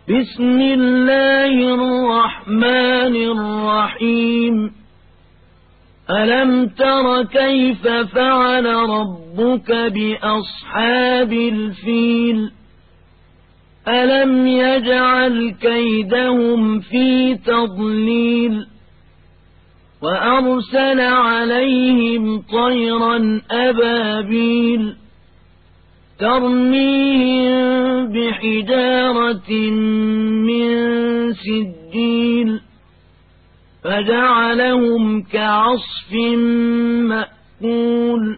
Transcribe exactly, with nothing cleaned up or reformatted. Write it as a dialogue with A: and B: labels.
A: بسم الله الرحمن الرحيم ألم تر كيف فعل ربك بأصحاب الفيل ألم يجعل كيدهم في تضليل وأرسل عليهم طيرا أبابيل ترميهم بحجارة من سجيل فجعلهم كعصف مأكول